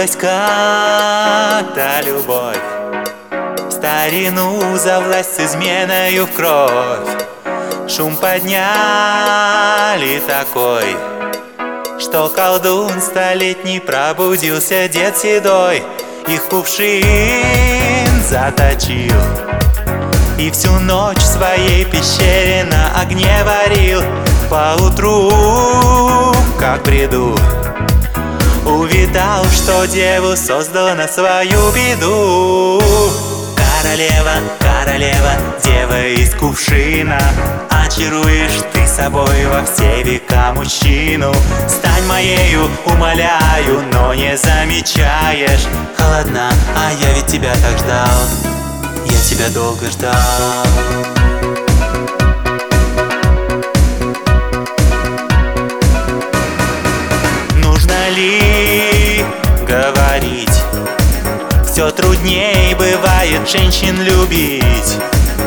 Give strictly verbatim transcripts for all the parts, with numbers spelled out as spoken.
Влюбилась как-то любовь в старину за власть с изменою в кровь. Шум подняли такой, что колдун столетний пробудился дед седой. Их кувшин заточил и всю ночь в своей пещере на огне варил. Поутру, как бреду, увидал, что деву создал на свою беду. Королева, королева, дева из кувшина, очаруешь ты собой во все века мужчину. Стань моею, умоляю, но не замечаешь. Холодна, а я ведь тебя так ждал, я тебя долго ждал. Нужно ли говорить? Все трудней бывает женщин любить.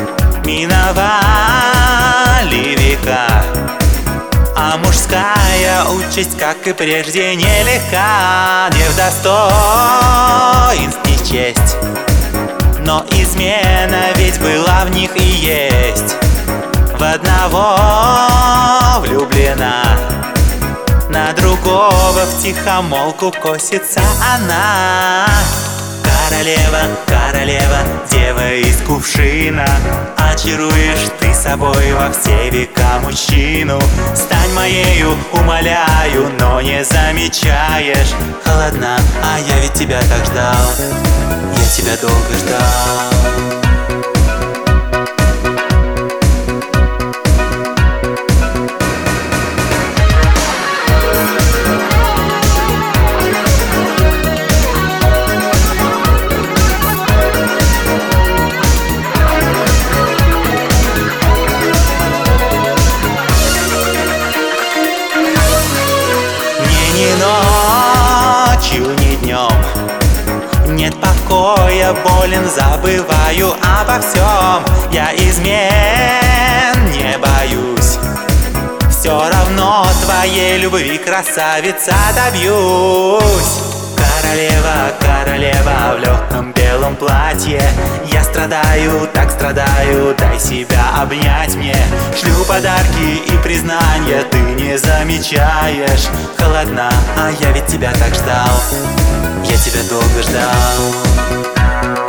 Миновали века, а мужская участь, как и прежде, нелегка. Не в достоинстве честь, но измена ведь была в них и есть. В одного влюблена, на другого втихомолку косится она. Королева, королева, дева из кувшина, очаруешь ты собой во все века мужчину. Стань моею, умоляю, но не замечаешь. Холодна, а я ведь тебя так ждал, я тебя долго ждал. Ни ночью, ни днем нет покоя, болен, забываю обо всем. Я измен не боюсь, все равно твоей любви, красавица, добьюсь. Королева, королева в легком белом платье, я страдаю, так страдаю, дай себя обнять мне. Шлю подарки и признания, ты не замечаешь. Холодна, а я ведь тебя так ждал, я тебя долго ждал.